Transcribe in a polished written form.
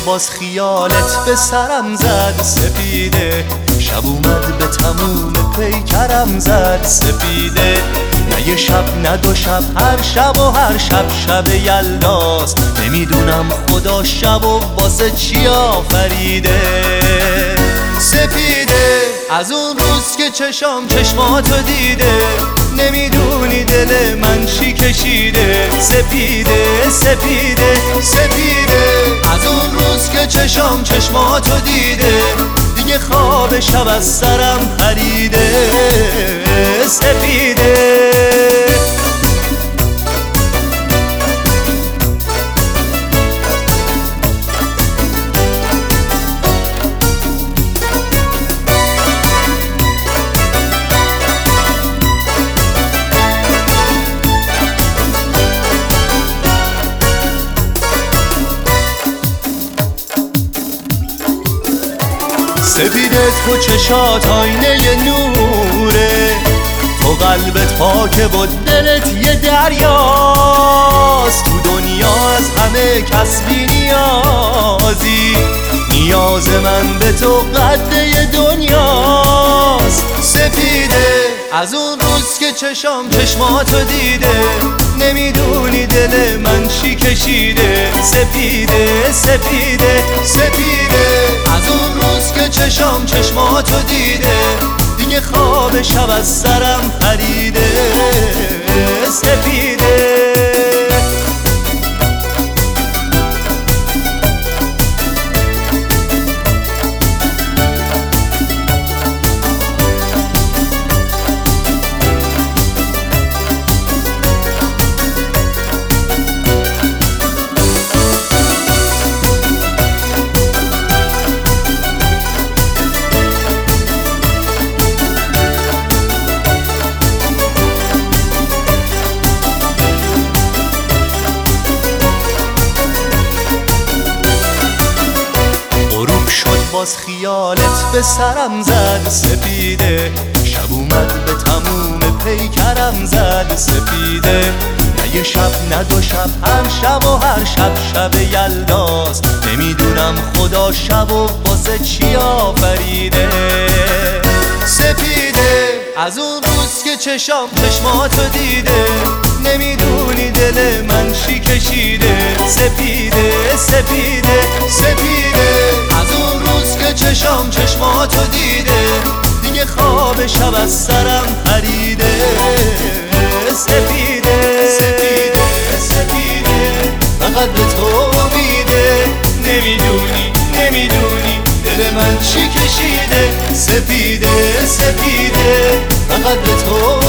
باز خیالت به سرم زد سپیده، شب اومد به تموم پیکرم زد سپیده. نه یه شب نه دو شب، هر شب و هر شب شب یلداست. نمیدونم خدا شب و واسه چی آفریده سپیده. از اون روز که چشام چشماتو دیده، نمیدونی دل من چی کشیده سپیده سپیده سپیده. از اون روز که چشام چشماتو دیده، دیگه خواب شب از سرم پریده سپیده. سپیده تو چشات آینه نوره، تو قلبت پاکه و دلت یه دریاست. تو دنیا از همه کس بی نیازی، نیاز من به تو قده دنیاست سپیده. از اون روز که چشام چشماتو دیده، نمیدونی دل من چی کشیده سپیده سپیده سپیده. از اون روز که چشام چشماتو دیده، دیگه خواب شب از سرم پریده سپیده. باز خیالت به سرم زد سپیده، شب اومد به تموم پیکرم زد سپیده. نه یه شب نه دو شب، هر شب و هر شب شب یلداست. نمیدونم خدا شب و واسه چی آفریده سپیده. از اون روز که چشام چشماتو دیده، نمیدونی دل من چی کشیده سپیده سپیده سپیده. از اون روز که چشام چشماتو دیده، دیگه خواب شب از سرم پریده سپیده سپیده سپیده. فقط به تو امیده، نمیدونی دل من چی کشیده سپیده سپیده. فقط به تو